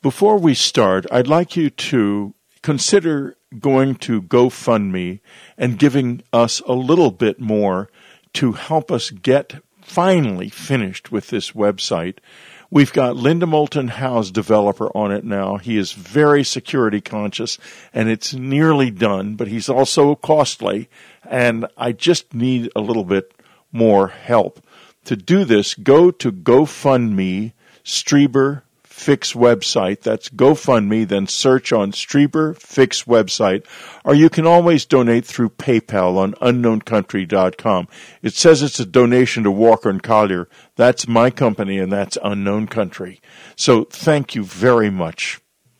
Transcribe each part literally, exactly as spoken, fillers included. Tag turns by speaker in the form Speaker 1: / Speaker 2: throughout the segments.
Speaker 1: Before we start, I'd like you to consider going to GoFundMe and giving us a little bit more to help us get finally finished with this website. We've got Linda Moulton Howe's developer on it now. He is very security conscious, and it's nearly done, but he's also costly, and I just need a little bit more help. To do this, go to GoFundMe, Strieber Fix website. That's GoFundMe, then search on Strieber Fix website, or you can always donate through PayPal on unknown country dot com. It says it's a donation to Walker and Collier. That's my company, and that's Unknown Country. So thank you very much.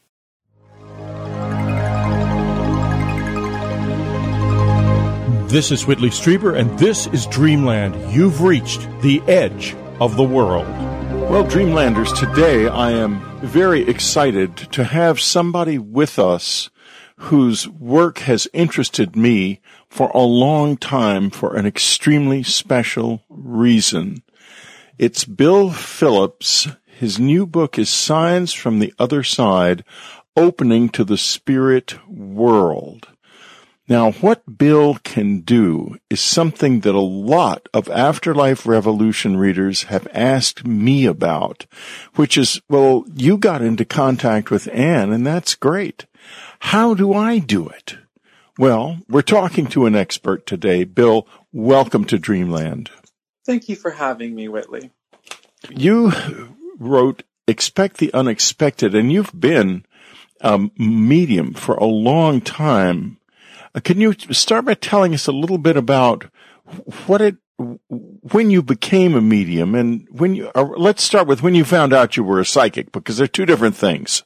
Speaker 1: This is Whitley Strieber, and this is Dreamland. You've reached the edge of the world. Well, Dreamlanders, today I am very excited to have somebody with us whose work has interested me for a long time for an extremely special reason. It's Bill Phillips. His new book is Signs from the Other Side, Opening to the Spirit World. Now, what Bill can do is something that a lot of Afterlife Revolution readers have asked me about, which is, well, you got into contact with Anne, and that's great. How do I do it? Well, we're talking to an expert today. Bill, welcome to Dreamland.
Speaker 2: Thank you for having me, Whitley.
Speaker 1: You wrote Expect the Unexpected, and you've been a medium for a long time. Can you start by telling us a little bit about what it, when you became a medium, and when you, or let's start with when you found out you were a psychic, because they're two different things.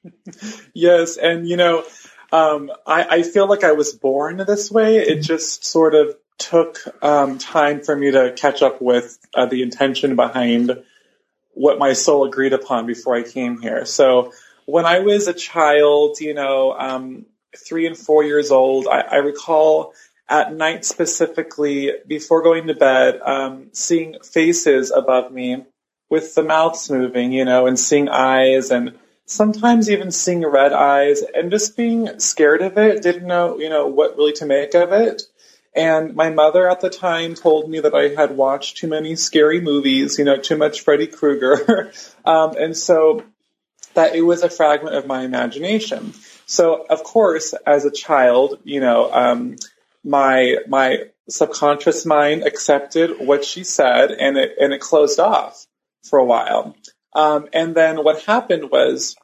Speaker 2: Yes, and you know, um, I, I feel like I was born this way. It just sort of took um, time for me to catch up with uh, the intention behind what my soul agreed upon before I came here. So when I was a child, you know, um, three and four years old, I, I recall at night specifically, before going to bed, um, seeing faces above me with the mouths moving, you know, and seeing eyes, and sometimes even seeing red eyes, and just being scared of it, didn't know, you know, what really to make of it. And my mother at the time told me that I had watched too many scary movies, you know, too much Freddy Krueger. um, and so that it was a fragment of my imagination. So, of course, as a child, you know, um, my my subconscious mind accepted what she said, and it and it closed off for a while. Um, and then what happened was,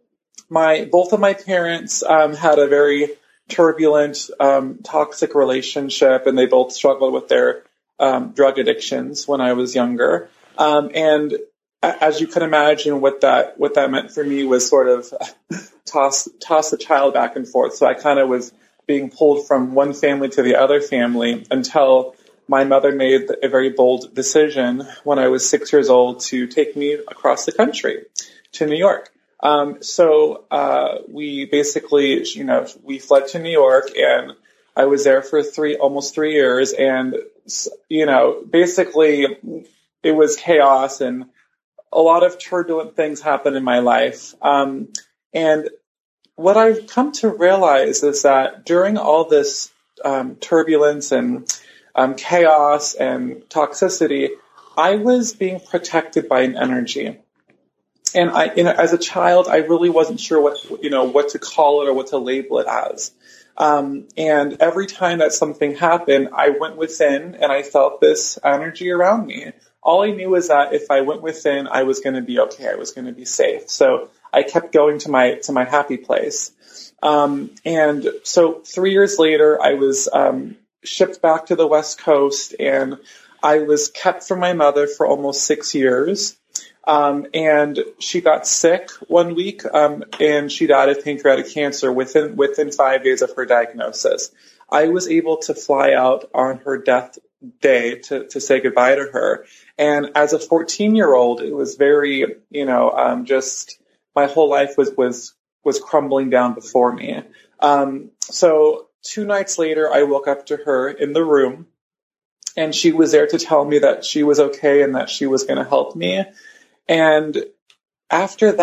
Speaker 2: my both of my parents um, had a very turbulent, um, toxic relationship, and they both struggled with their um, drug addictions when I was younger. Um, and as you can imagine, what that what that meant for me was sort of toss toss the child back and forth. So I kind of was being pulled from one family to the other family until my mother made a very bold decision when I was six years old to take me across the country to New York. Um, so uh, we basically, you know, we fled to New York, and I was there for three, almost three years, and you know, basically it was chaos, and a lot of turbulent things happened in my life. Um, and what I've come to realize is that during all this um, turbulence and um, chaos and toxicity, I was being protected by an energy. And I, you know, as a child, I really wasn't sure what, you know, what to call it or what to label it as. Um, and every time that something happened, I went within and I felt this energy around me. All I knew was that if I went within, I was going to be okay. I was going to be safe. So I kept going to my to my happy place. Um, and so three years later, I was um, shipped back to the West Coast, and I was kept from my mother for almost six years. Um, and she got sick one week, um, and she died of pancreatic cancer within within five days of her diagnosis. I was able to fly out on her death day to, to say goodbye to her. And as a fourteen-year-old, it was very, you know, um, just my whole life was was was crumbling down before me. Um, so two nights later, I woke up to her in the room, and she was there to tell me that she was okay and that she was going to help me. And after that,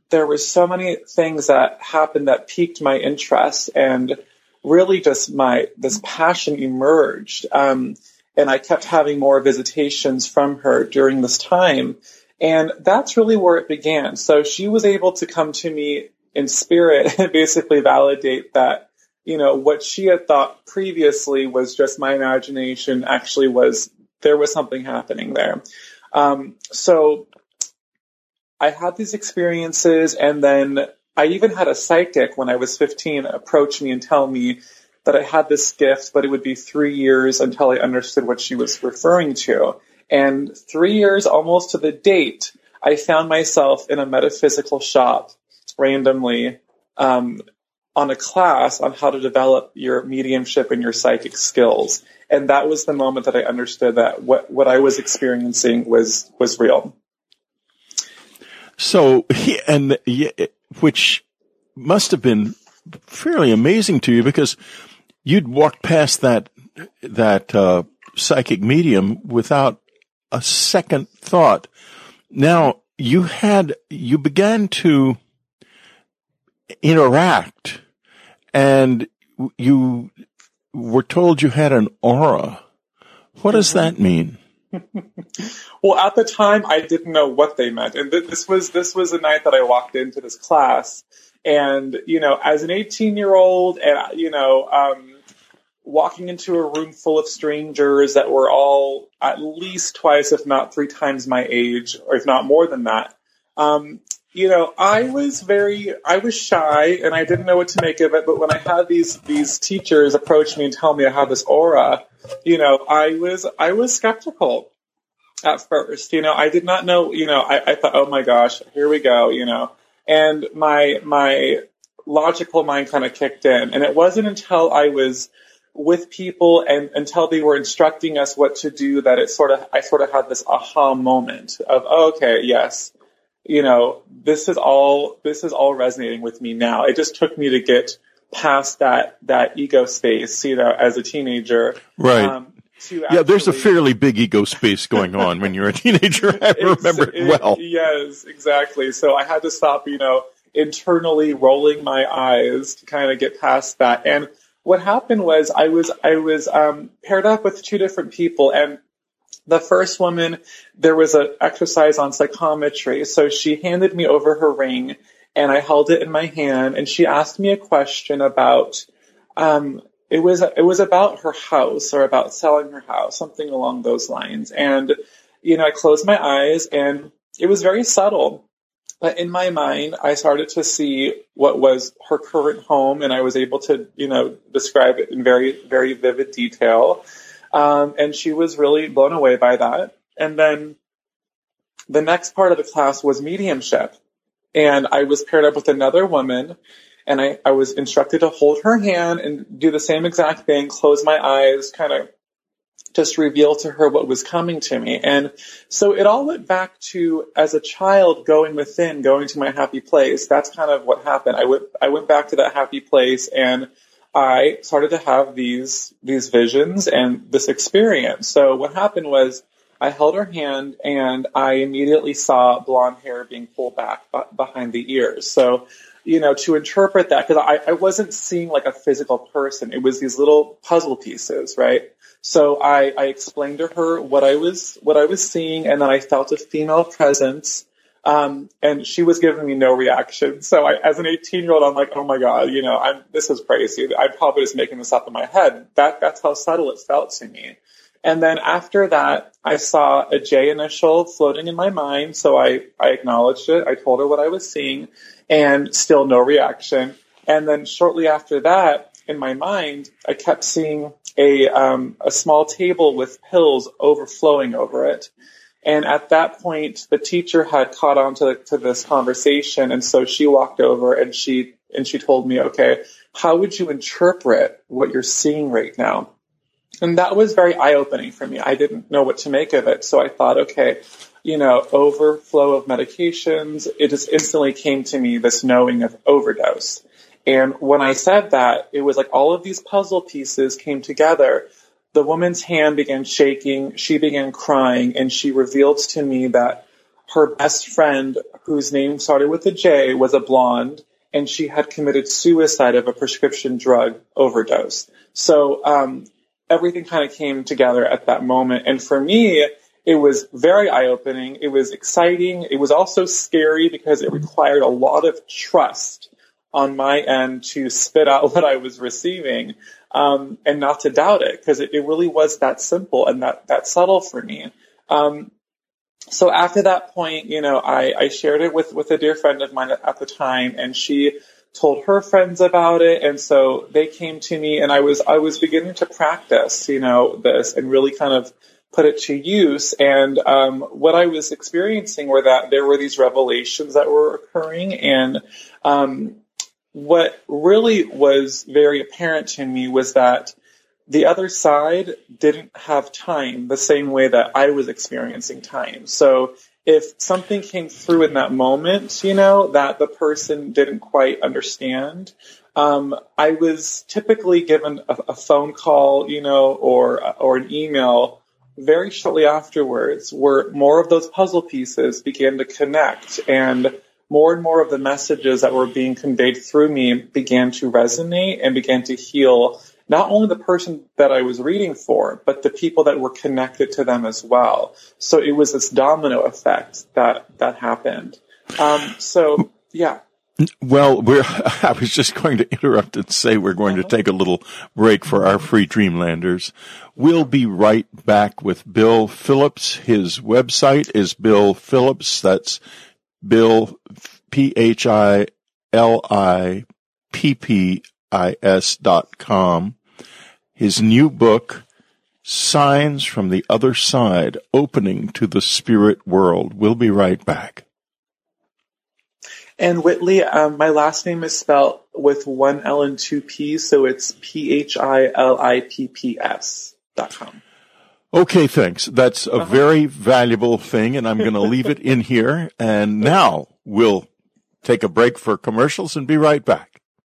Speaker 2: there were so many things that happened that piqued my interest, and really just my, this passion emerged. Um, and I kept having more visitations from her during this time. And that's really where it began. So she was able to come to me in spirit and basically validate that, you know, what she had thought previously was just my imagination actually was, there was something happening there. Um, so I had these experiences, and then I even had a psychic when I was fifteen approach me and tell me that I had this gift, but it would be three years until I understood what she was referring to. And three years almost to the date, I found myself in a metaphysical shop randomly um, on a class on how to develop your mediumship and your psychic skills. And that was the moment that I understood that what, what I was experiencing was, was real.
Speaker 1: So, and which must have been fairly amazing to you, because you'd walked past that, that, uh, psychic medium without a second thought. Now, you had, you began to interact, and you were told you had an aura. What does that mean?
Speaker 2: Well, at the time, I didn't know what they meant. And th- this was, this was the night that I walked into this class. And, you know, as an eighteen year old and, you know, um, walking into a room full of strangers that were all at least twice, if not three times my age, or if not more than that. Um, you know, I was very, I was shy and I didn't know what to make of it. But when I had these, these teachers approach me and tell me I had this aura, you know, I was, I was skeptical at first. You know, I did not know, you know, I, I thought, oh my gosh, here we go, you know, and my, my logical mind kind of kicked in. And it wasn't until I was with people and until they were instructing us what to do that it sort of, I sort of had this aha moment of, oh, okay, yes, you know, this is all, this is all resonating with me now. It just took me to get past that, that ego space, you know, as a teenager.
Speaker 1: Right. Um,
Speaker 2: to
Speaker 1: yeah, there's a fairly big ego space going on when you're a teenager. I remember it well.
Speaker 2: Yes, exactly. So I had to stop, you know, internally rolling my eyes to kind of get past that. And what happened was I was, I was, um, paired up with two different people, and the first woman, there was an exercise on psychometry. So she handed me over her ring and I held it in my hand, and she asked me a question about, um, it was, it was about her house or about selling her house, something along those lines. And, you know, I closed my eyes and it was very subtle. But in my mind, I started to see what was her current home, and I was able to, you know, describe it in very, very vivid detail. Um, and she was really blown away by that. And then the next part of the class was mediumship. And I was paired up with another woman, and I, I was instructed to hold her hand and do the same exact thing, close my eyes, kind of just reveal to her what was coming to me. And so it all went back to, as a child, going within, going to my happy place. That's kind of what happened. I went, I went back to that happy place, and I started to have these, these visions and this experience. So what happened was I held her hand and I immediately saw blonde hair being pulled back behind the ears. So, you know, to interpret that, because I, I wasn't seeing like a physical person. It was these little puzzle pieces, right? So I, I explained to her what I was, what I was seeing, and then I felt a female presence. Um, and she was giving me no reaction. So I, as an eighteen year old, I'm like, oh my God, you know, I'm, this is crazy. I'm probably just making this up in my head. That, that's how subtle it felt to me. And then after that, I saw a J initial floating in my mind. So I, I acknowledged it. I told her what I was seeing, and still no reaction. And then shortly after that, in my mind, I kept seeing a, um, a small table with pills overflowing over it. And at that point, the teacher had caught on to, to this conversation. And so she walked over and she, and she told me, okay, how would you interpret what you're seeing right now? And that was very eye-opening for me. I didn't know what to make of it. So I thought, okay, you know, overflow of medications. It just instantly came to me, this knowing of overdose. And when I said that, it was like all of these puzzle pieces came together. The woman's hand began shaking. She began crying, and she revealed to me that her best friend, whose name started with a J, was a blonde, and she had committed suicide of a prescription drug overdose. So um, everything kind of came together at that moment. And for me, it was very eye-opening. It was exciting. It was also scary because it required a lot of trust on my end to spit out what I was receiving, um, and not to doubt it, because it, it really was that simple and that, that subtle for me. Um, so after that point, you know, I, I shared it with, with a dear friend of mine at, at the time, and she told her friends about it. And so they came to me, and I was, I was beginning to practice, you know, this and really kind of put it to use. And um, what I was experiencing were that there were these revelations that were occurring. And um, what really was very apparent to me was that the other side didn't have time the same way that I was experiencing time. So if something came through in that moment, you know, that the person didn't quite understand, um, I was typically given a, a phone call, you know, or or an email very shortly afterwards, where more of those puzzle pieces began to connect, and more and more of the messages that were being conveyed through me began to resonate and began to heal not only the person that I was reading for, but the people that were connected to them as well. So it was this domino effect that, that happened. Um, so, yeah.
Speaker 1: Well, we're, I was just going to interrupt and say we're going to take a little break for our free Dreamlanders. We'll be right back with Bill Phillips. His website is Bill Phillips. That's Bill, P H I L I P P I S dot com. His new book, Signs from the Other Side, Opening to the Spirit World. We'll be right back.
Speaker 2: And Whitley, um, my last name is spelled with one L and two P's, so it's P H I L I P P S dot com.
Speaker 1: Okay, thanks. That's a uh-huh. very valuable thing, and I'm going to leave it in here. And now we'll take a break for commercials and be right back.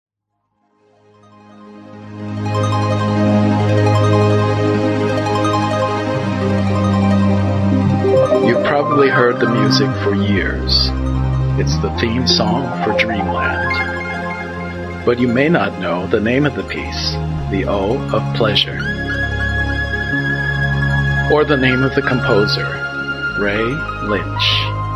Speaker 3: You've probably heard the music for years. It's the theme song for Dreamland. But you may not know the name of the piece, The O of Pleasure. Or the name of the composer, Ray Lynch.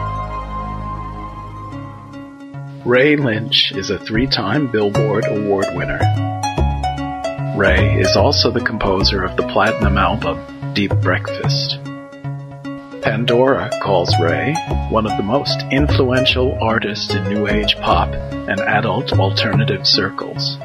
Speaker 3: Ray Lynch is a three-time Billboard Award winner. Ray is also the composer of the platinum album, Deep Breakfast. Pandora calls Ray one of the most influential artists in New Age pop and adult alternative circles.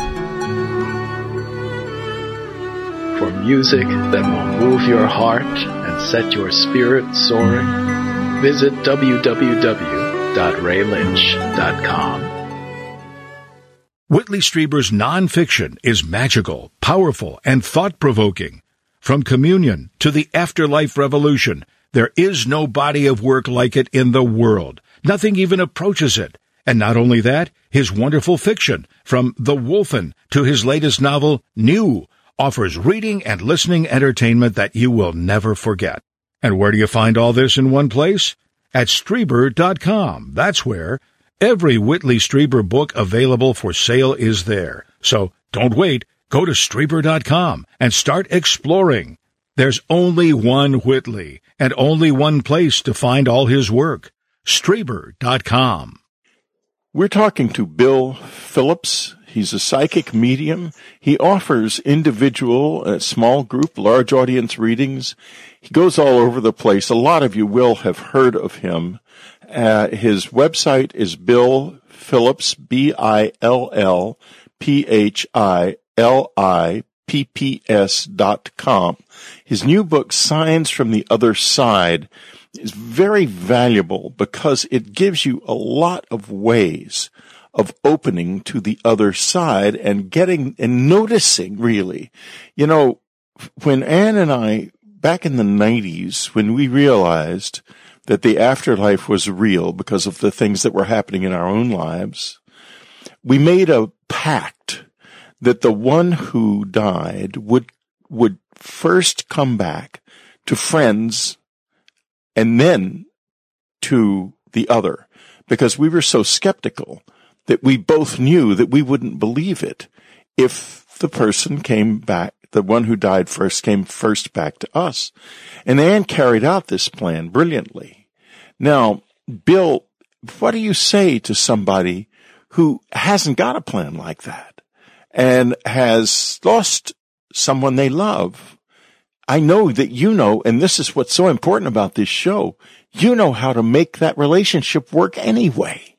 Speaker 3: For music that will move your heart and set your spirit soaring, visit w w w dot ray lynch dot com.
Speaker 4: Whitley Strieber's nonfiction is magical, powerful, and thought-provoking. From Communion to the Afterlife Revolution, there is no body of work like it in the world. Nothing even approaches it. And not only that, his wonderful fiction, from The Wolfen to his latest novel, New, offers reading and listening entertainment that you will never forget. And where do you find all this in one place? At Strieber dot com. That's where. Every Whitley Strieber book available for sale is there. So don't wait. Go to Strieber dot com and start exploring. There's only one Whitley and only one place to find all his work. Strieber dot com.
Speaker 1: We're talking to Bill Phillips. He's a psychic medium. He offers individual, uh, small group, large audience readings. He goes all over the place. A lot of you will have heard of him. Uh, his website is Bill Phillips, B I L L P H I L I P P S dot com. His new book, Signs from the Other Side, is very valuable because it gives you a lot of ways of opening to the other side and getting and noticing, really. You know, when Anne and I, back in the nineties, when we realized that the afterlife was real because of the things that were happening in our own lives, we made a pact that the one who died would would first come back to friends and then to the other because we were so skeptical that we both knew that we wouldn't believe it if the person came back, the one who died first came first back to us. And Anne carried out this plan brilliantly. Now, Bill, what do you say to somebody who hasn't got a plan like that and has lost someone they love? I know that you know, and this is what's so important about this show, you know how to make that relationship work anyway.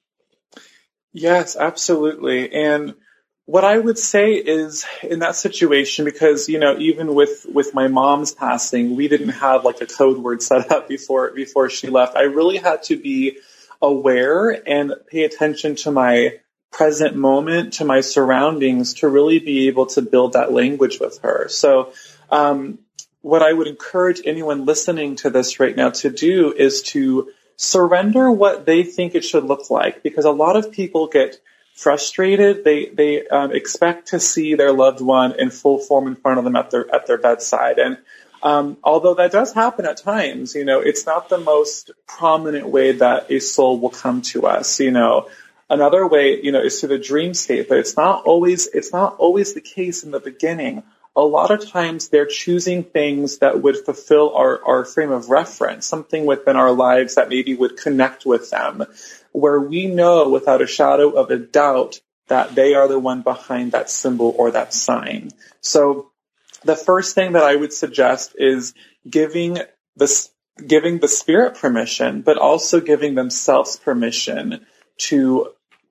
Speaker 2: Yes, absolutely. And what I would say is in that situation, because, you know, even with, with my mom's passing, we didn't have like a code word set up before, before she left. I really had to be aware and pay attention to my present moment, to my surroundings, to really be able to build that language with her. So, um, what I would encourage anyone listening to this right now to do is to surrender what they think it should look like, because a lot of people get frustrated. They they um, expect to see their loved one in full form in front of them at their at their bedside, and um, although that does happen at times, you know, it's not the most prominent way that a soul will come to us. You know, another way, you know, is through the dream state, but it's not always it's not always the case in the beginning. A lot of times they're choosing things that would fulfill our, our frame of reference, something within our lives that maybe would connect with them, where we know without a shadow of a doubt that they are the one behind that symbol or that sign. So the first thing that I would suggest is giving the, giving the spirit permission, but also giving themselves permission to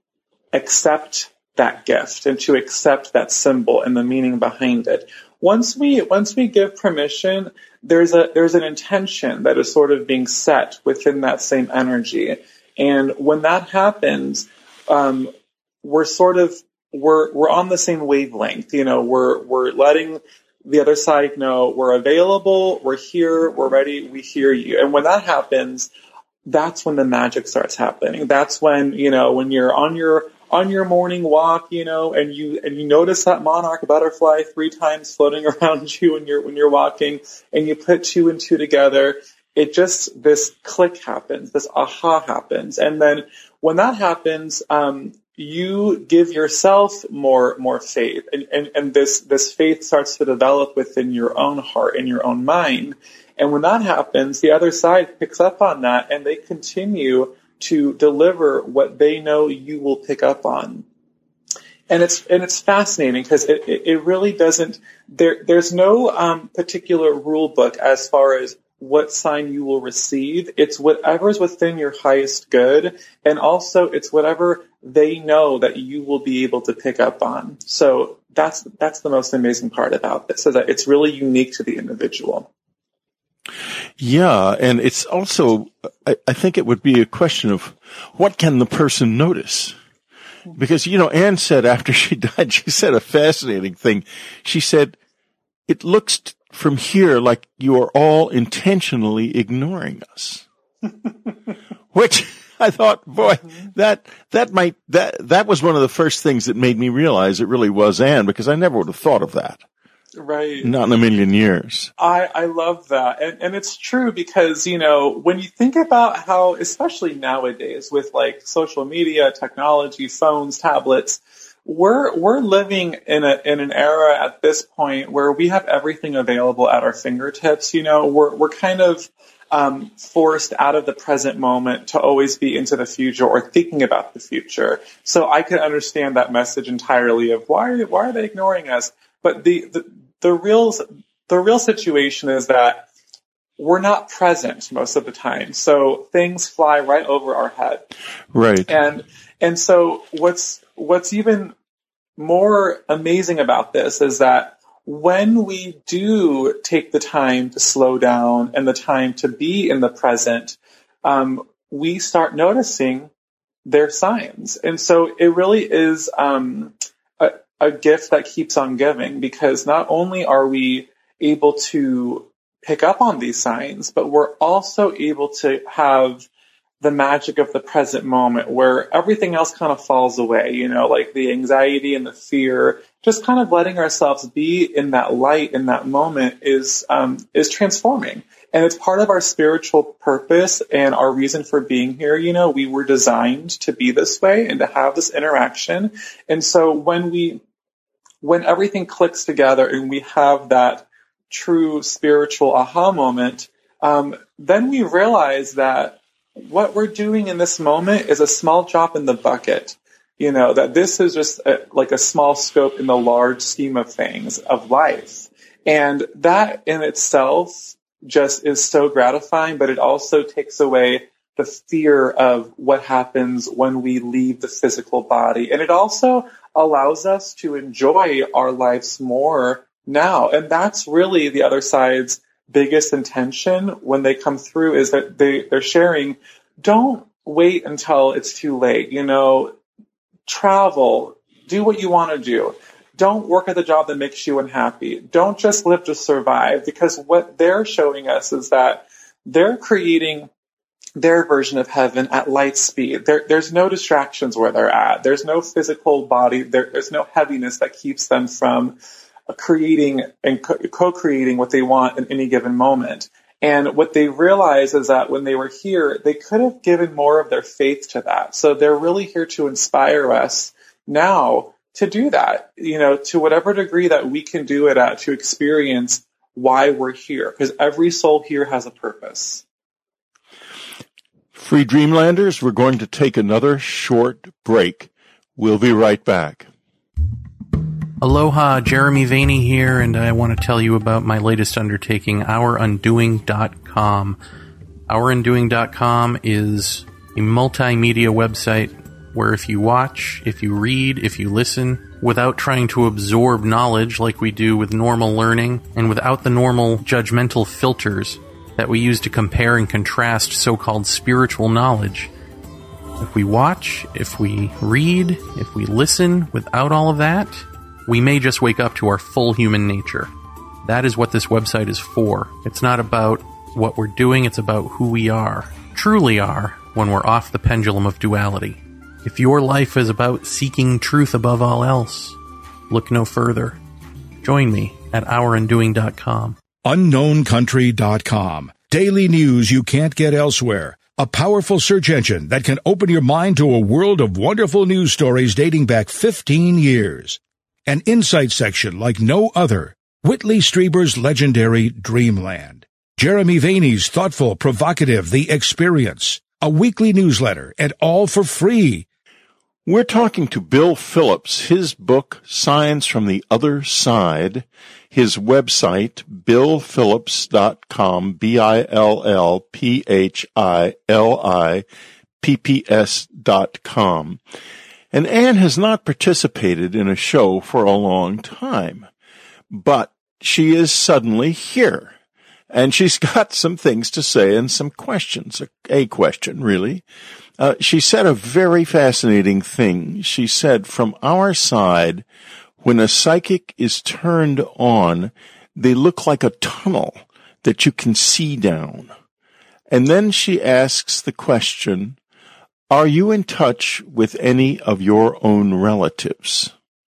Speaker 2: accept that gift and to accept that symbol and the meaning behind it. Once we, once we give permission, there's a, there's an intention that is sort of being set within that same energy. And when that happens, um, we're sort of, we're, we're on the same wavelength. You know, we're, we're letting the other side know we're available, we're here, we're ready, we hear you. And when that happens, that's when the magic starts happening. That's when, you know, when you're on your, on your morning walk, you know, and you, and you notice that monarch butterfly three times floating around you when you're, when you're walking, and you put two and two together, it just, this click happens, this aha happens. And then when that happens, um, you give yourself more, more faith, and, and, and this, this faith starts to develop within your own heart and your own mind. And when that happens, the other side picks up on that, and they continue to deliver what they know you will pick up on. And it's, and it's fascinating because it, it, it really doesn't, there, there's no, um, particular rule book as far as what sign you will receive. It's whatever's within your highest good. And also it's whatever they know that you will be able to pick up on. So that's, that's the most amazing part about this, so that it's really unique to the individual.
Speaker 1: Yeah, and it's also, I, I think it would be a question of what can the person notice? Because, you know, Anne said after she died, she said a fascinating thing. She said, it looks t- from here like you are all intentionally ignoring us. Which I thought, boy, that, that might, that, that was one of the first things that made me realize it really was Anne, because I never would have thought of that.
Speaker 2: Right.
Speaker 1: Not in a million years.
Speaker 2: I, I love that. And, and it's true because, you know, when you think about how, especially nowadays with like social media, technology, phones, tablets, we're, we're living in a, in an era at this point where we have everything available at our fingertips. You know, we're, we're kind of, um, forced out of the present moment to always be into the future or thinking about the future. So I can understand that message entirely of why, why are they ignoring us? But the, the, The real, the real situation is that we're not present most of the time. So things fly right over our head.
Speaker 1: Right.
Speaker 2: And, and so what's, what's even more amazing about this is that when we do take the time to slow down and the time to be in the present, um, we start noticing their signs. And so it really is, um, a, a gift that keeps on giving, because not only are we able to pick up on these signs, but we're also able to have the magic of the present moment where everything else kind of falls away, you know, like the anxiety and the fear just kind of letting ourselves be in that light in that moment is um, is transforming. And it's part of our spiritual purpose and our reason for being here. You know, we were designed to be this way and to have this interaction. And so when we, when everything clicks together and we have that true spiritual aha moment, um, then we realize that what we're doing in this moment is a small drop in the bucket. You know, that this is just a, like a small scope in the large scheme of things, of life. And that in itself just is so gratifying, but it also takes away the fear of what happens when we leave the physical body. And it also allows us to enjoy our lives more now. And that's really the other side's biggest intention when they come through, is that they, they're sharing, don't wait until it's too late. You know, travel, do what you want to do. Don't work at the job that makes you unhappy. Don't just live to survive, because what they're showing us is that they're creating their version of heaven at light speed. There, there's no distractions where they're at. There's no physical body. There, there's no heaviness that keeps them from creating and co- co-creating what they want in any given moment. And what they realize is that when they were here, they could have given more of their faith to that. So they're really here to inspire us now to do that, you know, to whatever degree that we can do it at, to experience why we're here, because every soul here has a purpose.
Speaker 1: Free Dreamlanders, we're going to take another short break. We'll be right back.
Speaker 5: Aloha, Jeremy Vaeni here, and I want to tell you about my latest undertaking, our undoing dot com. our undoing dot com is a multimedia website where if you watch, if you read, if you listen, without trying to absorb knowledge like we do with normal learning, and without the normal judgmental filters that we use to compare and contrast so-called spiritual knowledge, if we watch, if we read, if we listen without all of that, we may just wake up to our full human nature. That is what this website is for. It's not about what we're doing, it's about who we are, truly are, when we're off the pendulum of duality. If your life is about seeking truth above all else, look no further. Join me at our undoing dot com.
Speaker 4: unknown country dot com. Daily news you can't get elsewhere. A powerful search engine that can open your mind to a world of wonderful news stories dating back fifteen years. An insight section like no other. Whitley Strieber's legendary Dreamland. Jeremy Vaeni's thoughtful, provocative The Experience. A weekly newsletter, and all for free.
Speaker 1: We're talking to Bill Phillips, his book, Science from the Other Side, his website, bill phillips dot com, B I L L P H I L I P P S dot com. And Anne has not participated in a show for a long time, but she is suddenly here, and she's got some things to say and some questions, a question, really. Uh, she said a very fascinating thing. She said, from our side, when a psychic is turned on, they look like a tunnel that you can see down. And then she asks the question, are you in touch with any of your own relatives?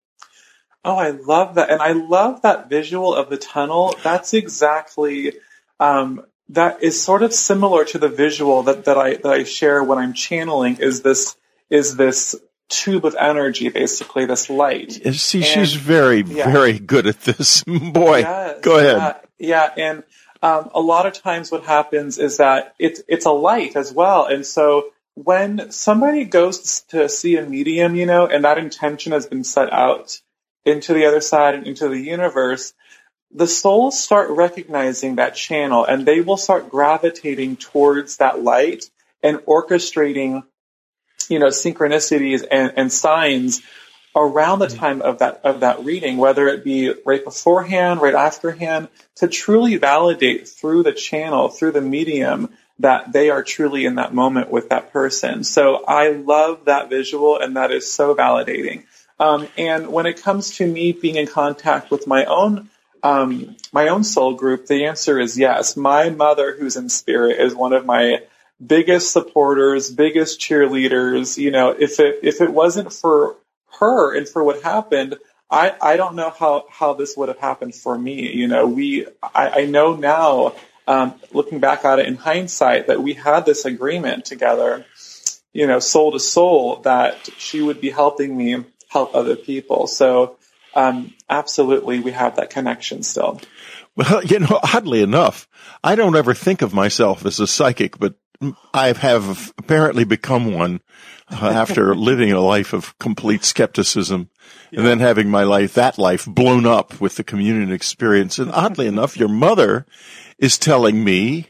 Speaker 2: Oh, I love that. And I love that visual of the tunnel. That's exactly, um, that is sort of similar to the visual that, that I, that I share when I'm channeling, is this, is this tube of energy, basically, this light.
Speaker 1: See, and, she's very, yeah. very good at this. Boy, yes, go ahead.
Speaker 2: Yeah. yeah. And, um, a lot of times what happens is that it's, it's a light as well. And so when somebody goes to see a medium, you know, and that intention has been set out into the other side and into the universe, the souls start recognizing that channel, and they will start gravitating towards that light and orchestrating, you know, synchronicities and, and signs around the time of that, of that reading, whether it be right beforehand, right afterhand, to truly validate through the channel, through the medium, that they are truly in that moment with that person. So I love that visual, and that is so validating. Um, and when it comes to me being in contact with my own Um, my own soul group, the answer is yes. My mother, who's in spirit, is one of my biggest supporters, biggest cheerleaders. You know, if it, if it wasn't for her and for what happened, I, I don't know how, how this would have happened for me. You know, we, I, I know now, um, looking back at it in hindsight, that we had this agreement together, you know, soul to soul, that she would be helping me help other people. So, um, absolutely, we have that connection still.
Speaker 1: Well, you know, oddly enough, I don't ever think of myself as a psychic, but I have apparently become one uh, after living a life of complete skepticism, yeah. and then having my life, that life, blown up with the communion experience. And oddly enough, your mother is telling me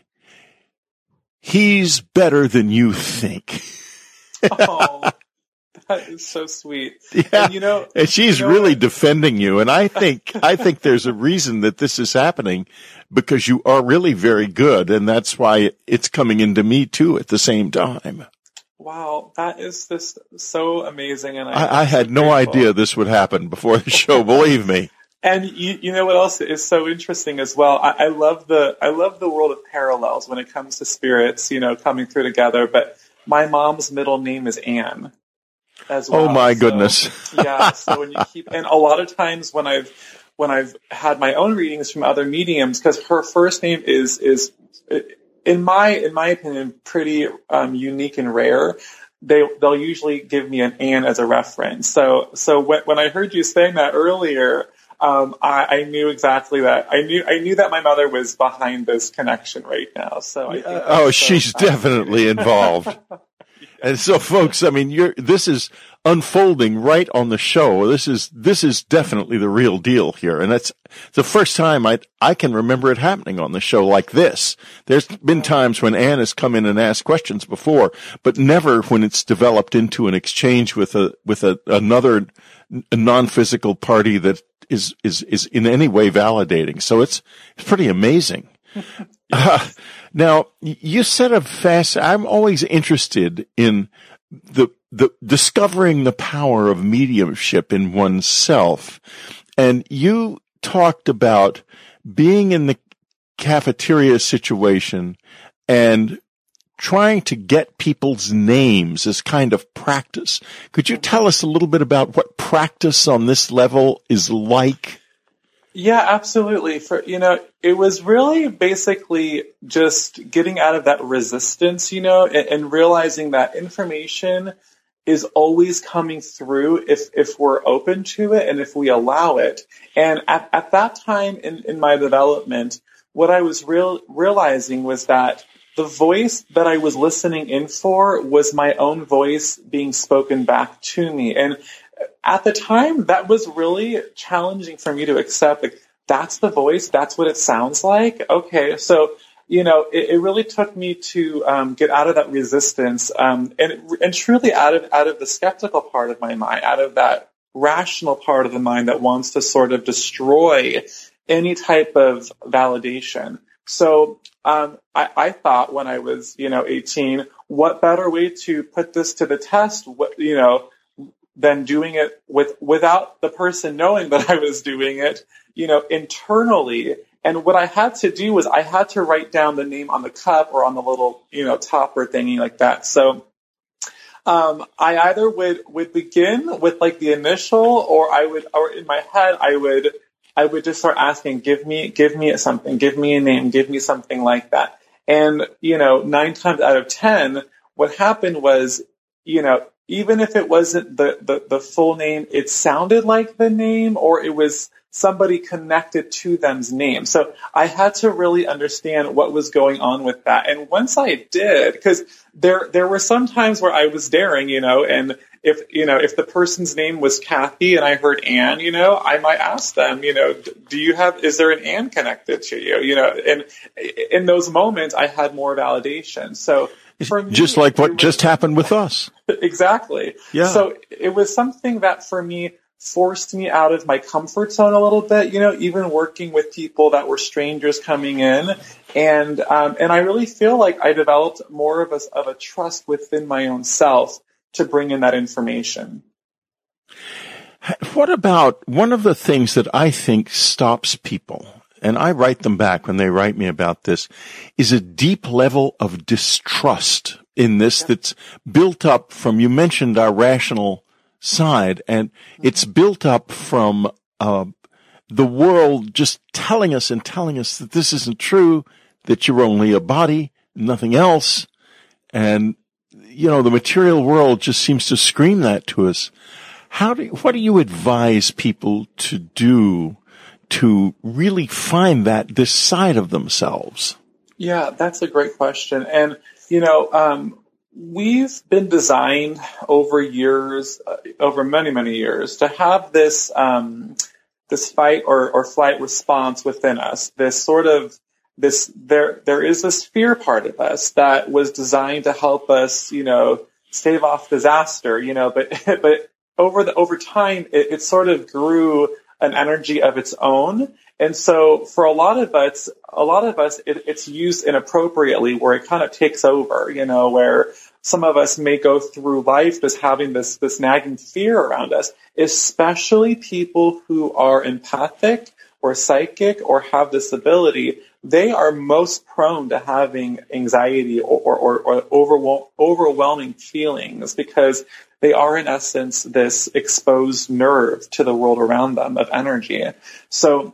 Speaker 1: he's better than you think.
Speaker 2: Oh, that is so sweet.
Speaker 1: Yeah,
Speaker 2: and, you know,
Speaker 1: and she's
Speaker 2: you know,
Speaker 1: really defending you. And I think, I think there's a reason that this is happening, because you are really very good. And that's why it's coming into me too at the same time.
Speaker 2: Wow. That is just so amazing. And I,
Speaker 1: I, I had so no grateful. idea this would happen before the show. Believe me.
Speaker 2: And you, you know what else is so interesting as well? I, I love the, I love the world of parallels when it comes to spirits, you know, coming through together. But my mom's middle name is Anne. As well.
Speaker 1: Oh my
Speaker 2: so,
Speaker 1: goodness.
Speaker 2: Yeah. So when you keep, and a lot of times when I've, when I've had my own readings from other mediums, because her first name is, is, in my, in my opinion, pretty, um, unique and rare. They, they'll usually give me an Anne as a reference. So, so when, when I heard you saying that earlier, um, I, I knew exactly that. I knew, I knew that my mother was behind this connection right now. So I think
Speaker 1: uh, oh,
Speaker 2: so
Speaker 1: she's definitely involved. And so, folks, I mean, you're, this is unfolding right on the show. This is, this is definitely the real deal here. And that's the first time I, I can remember it happening on the show like this. There's been times when Anne has come in and asked questions before, but never when it's developed into an exchange with a, with a, another a non-physical party that is, is, is in any way validating. So it's, it's pretty amazing. Uh, now, you said a fast, I'm always interested in the, the discovering the power of mediumship in oneself. And you talked about being in the cafeteria situation and trying to get people's names as kind of practice. Could you tell us a little bit about what practice on this level is like?
Speaker 2: Yeah, absolutely. For, you know, it was really basically just getting out of that resistance, you know, and, and realizing that information is always coming through if, if we're open to it and if we allow it. And at, at that time in, in my development, what I was real, realizing was that the voice that I was listening in for was my own voice being spoken back to me. And at the time, that was really challenging for me to accept. Like, that's the voice. That's what it sounds like. Okay. So, you know, it, it really took me to um, get out of that resistance um, and, and truly out of, out of the skeptical part of my mind, out of that rational part of the mind that wants to sort of destroy any type of validation. So um, I, I thought when I was, you know, eighteen, what better way to put this to the test, what, you know, than doing it with without the person knowing that I was doing it, you know, internally. And what I had to do was I had to write down the name on the cup or on the little, you know, topper thingy like that. So um, I either would, would begin with like the initial, or I would, or in my head, I would, I would just start asking, give me, give me something, give me a name, give me something like that. And, you know, nine times out of ten, what happened was, you know, even if it wasn't the, the, the full name, it sounded like the name, or it was somebody connected to them's name. So I had to really understand what was going on with that. And once I did, because there, there were some times where I was daring, you know, and if, you know, if the person's name was Kathy and I heard Anne, you know, I might ask them, you know, do you have, is there an Anne connected to you? You know, and in those moments I had more validation. So for me,
Speaker 1: just like what
Speaker 2: was,
Speaker 1: just happened with us.
Speaker 2: Exactly.
Speaker 1: Yeah.
Speaker 2: So it was something that for me forced me out of my comfort zone a little bit, you know, even working with people that were strangers coming in. And, um, and I really feel like I developed more of a, of a trust within my own self to bring in that information.
Speaker 1: What about one of the things that I think stops people, and I write them back when they write me about this, is a deep level of distrust in this yeah. that's built up from, you mentioned our rational side, and it's built up from uh, the world just telling us and telling us that this isn't true, that you're only a body, nothing else. And, you know, the material world just seems to scream that to us. How do, what do you advise people to do to really find that, this side of themselves?
Speaker 2: Yeah, that's a great question. And, you know, um, we've been designed over years, uh, over many, many years, to have this, um, this fight or, or flight response within us, this sort of, this, there, there is this fear part of us that was designed to help us, you know, stave off disaster, you know, but, but over the, over time, it, it sort of grew an energy of its own. And so for a lot of us, a lot of us, it, it's used inappropriately where it kind of takes over, you know, where some of us may go through life just having this, this nagging fear around us, especially people who are empathic or psychic or have this ability. They are most prone to having anxiety or, or, or overwhel- overwhelming feelings because they are, in essence, this exposed nerve to the world around them of energy. So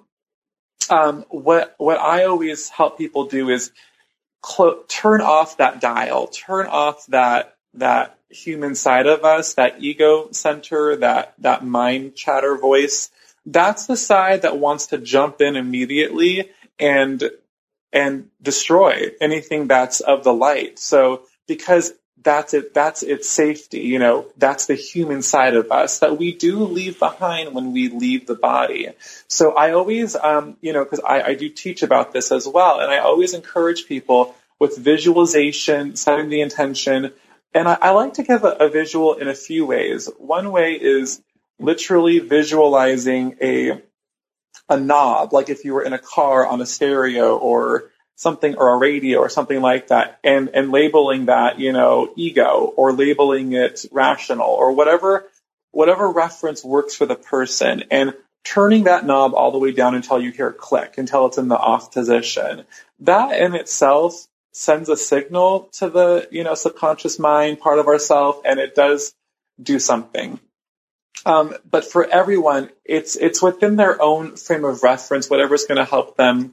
Speaker 2: um, what what I always help people do is clo- turn off that dial, turn off that that human side of us, that ego center, that that mind chatter voice. That's the side that wants to jump in immediately and and destroy anything that's of the light. So because that's it, that's its safety, you know, that's the human side of us that we do leave behind when we leave the body. So I always, um, you know, because I, I do teach about this as well, and I always encourage people with visualization, setting the intention. And I, I like to give a, a visual in a few ways. One way is literally visualizing a a knob, like if you were in a car on a stereo or something, or a radio or something like that, and, and labeling that, you know, ego, or labeling it rational, or whatever, whatever reference works for the person, and turning that knob all the way down until you hear a click, until it's in the off position. That in itself sends a signal to the, you know, subconscious mind part of ourself, and it does do something. Um, but for everyone, it's it's within their own frame of reference, whatever's going to help them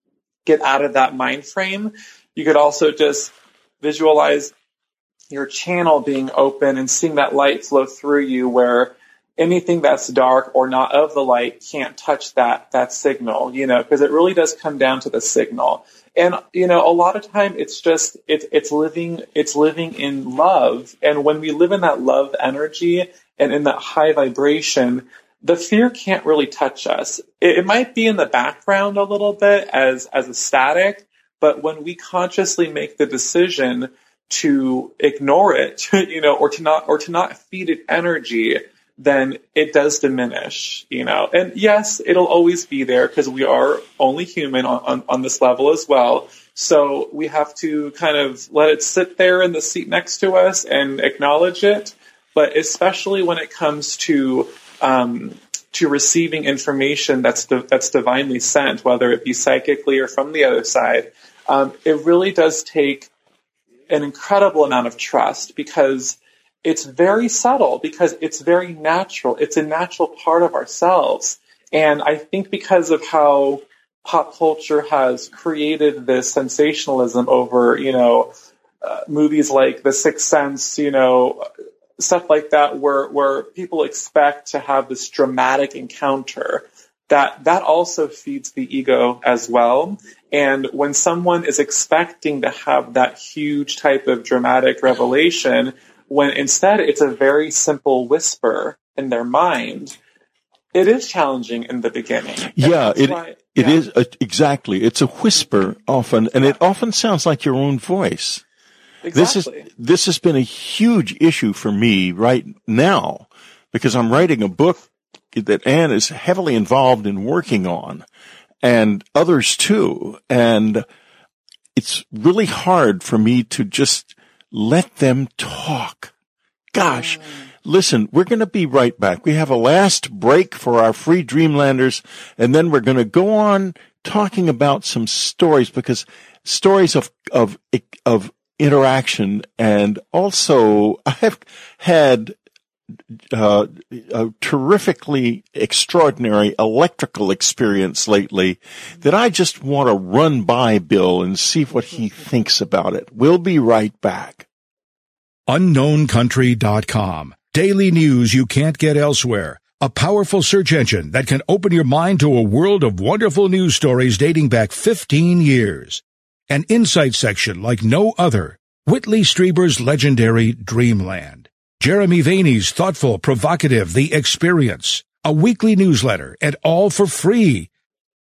Speaker 2: get out of that mind frame. You could also just visualize your channel being open and seeing that light flow through you, where anything that's dark or not of the light can't touch that that signal, you know, because it really does come down to the signal. And, you know, a lot of time it's just, it, it's living, it's living in love. And when we live in that love energy and in that high vibration, the fear can't really touch us. It, it might be in the background a little bit as, as a static, but when we consciously make the decision to ignore it, you know, or to not, or to not feed it energy, then it does diminish, you know. And yes, it'll always be there because we are only human on, on, on this level as well. So we have to kind of let it sit there in the seat next to us and acknowledge it. But especially when it comes to um, to receiving information that's di- that's divinely sent, whether it be psychically or from the other side, um, it really does take an incredible amount of trust, because it's very subtle, because it's very natural. It's a natural part of ourselves. And I think because of how pop culture has created this sensationalism over, you know, uh, movies like The Sixth Sense, you know, stuff like that, where, where people expect to have this dramatic encounter, that, that also feeds the ego as well. And when someone is expecting to have that huge type of dramatic revelation, when instead it's a very simple whisper in their mind, it is challenging in the beginning.
Speaker 1: Yeah, it,
Speaker 2: why,
Speaker 1: it
Speaker 2: yeah.
Speaker 1: is, uh, exactly. It's a whisper often, and it often sounds like your own voice.
Speaker 2: Exactly.
Speaker 1: This is, this has been a huge issue for me right now, because I'm writing a book that Anne is heavily involved in working on, and others too. And it's really hard for me to just let them talk. Gosh, listen, we're going to be right back. We have a last break for our free Dreamlanders, and then we're going to go on talking about some stories, because stories of, of, of interaction. And also I have had uh, a terrifically extraordinary electrical experience lately that I just want to run by Bill and see what he thinks about it. We'll be right back.
Speaker 4: unknown country dot com. Daily news you can't get elsewhere. A powerful search engine that can open your mind to a world of wonderful news stories dating back fifteen years. An insight section like no other. Whitley Strieber's legendary Dreamland. Jeremy Vaney's thoughtful, provocative The Experience. A weekly newsletter, and all for free.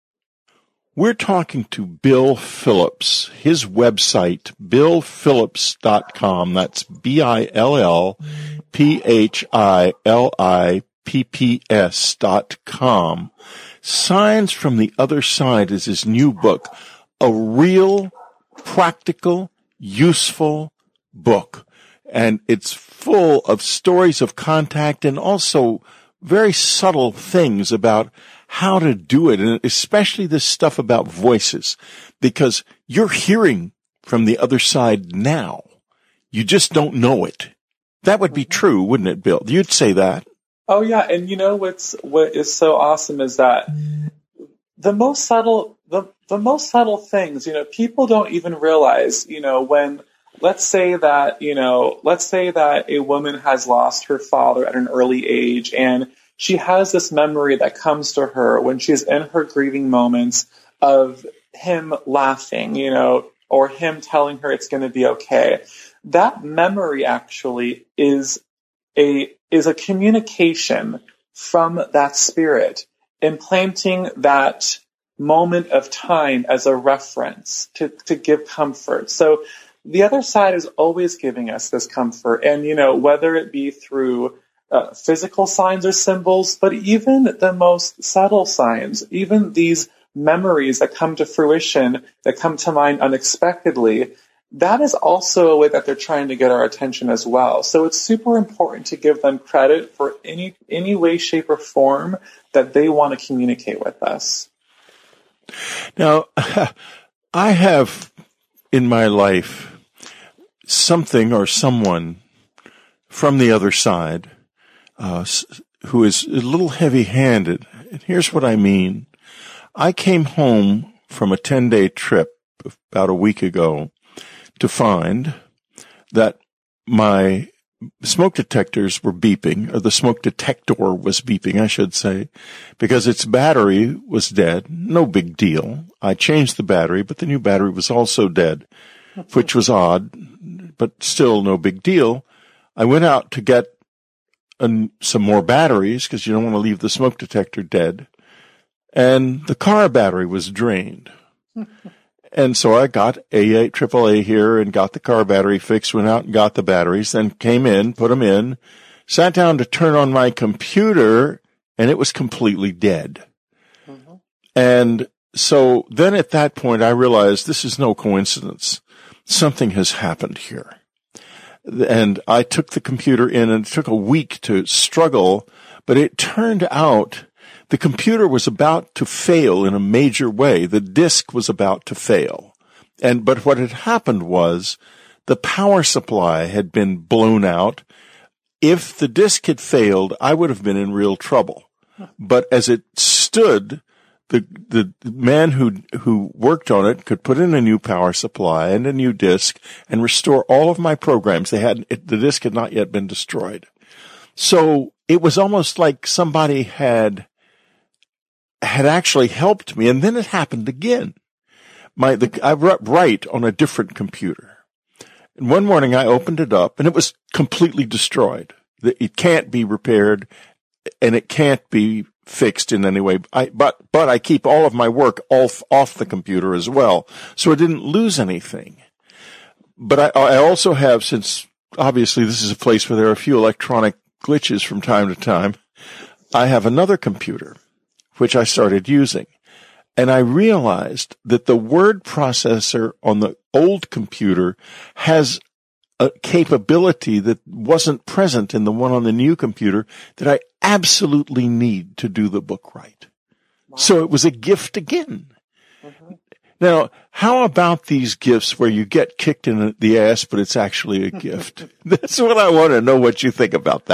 Speaker 1: We're talking to Bill Phillips. His website, bill phillips dot com. That's B I L L P H I L I P P S dot com. Signs from the Other Side is his new book. A real, practical, useful book. And it's full of stories of contact and also very subtle things about how to do it, and especially this stuff about voices, because you're hearing from the other side now. You just don't know it. That would be true, wouldn't it, Bill? You'd say that.
Speaker 2: Oh, yeah. And you know what's what is so awesome is that the most subtle, the, the most subtle things, you know, people don't even realize, you know, when, let's say that, you know, let's say that a woman has lost her father at an early age, and she has this memory that comes to her when she's in her grieving moments of him laughing, you know, or him telling her it's going to be okay. That memory actually is a, is a communication from that spirit, implanting that moment of time as a reference to, to give comfort. So the other side is always giving us this comfort. And, you know, whether it be through uh, physical signs or symbols, but even the most subtle signs, even these memories that come to fruition, that come to mind unexpectedly, that is also a way that they're trying to get our attention as well. So it's super important to give them credit for any, any way, shape, or form that they want to communicate with us.
Speaker 1: Now, I have in my life something or someone from the other side uh, who is a little heavy-handed. And here's what I mean. I came home from a ten-day trip about a week ago to find that my smoke detectors were beeping, or the smoke detector was beeping, I should say, because its battery was dead. No big deal. I changed the battery, but the new battery was also dead, which was odd, but still no big deal. I went out to get an, some more batteries because you don't want to leave the smoke detector dead. And the car battery was drained. And so I got A A, triple A here and got the car battery fixed, went out and got the batteries, then came in, put them in, sat down to turn on my computer, and it was completely dead. Mm-hmm. And so then at that point I realized this is no coincidence. Something has happened here. And I took the computer in, and it took a week to struggle, but it turned out the computer was about to fail in a major way. The disk was about to fail. And, but what had happened was the power supply had been blown out. If the disk had failed, I would have been in real trouble. But as it stood, the, the man who, who worked on it could put in a new power supply and a new disk and restore all of my programs. They had, it, the disk had not yet been destroyed. So it was almost like somebody had had actually helped me, and then it happened again. My, the, I write on a different computer. And one morning I opened it up, and it was completely destroyed. It can't be repaired, and it can't be fixed in any way. I, but, but I keep all of my work off, off the computer as well, so I didn't lose anything. But I, I also have, since obviously this is a place where there are a few electronic glitches from time to time, I have another computer, which I started using. And I realized that the word processor on the old computer has a capability that wasn't present in the one on the new computer that I absolutely need to do the book right. Wow. So it was a gift again. Mm-hmm. Now, how about these gifts where you get kicked in the ass, but it's actually a gift? That's what I want to know what you think about that.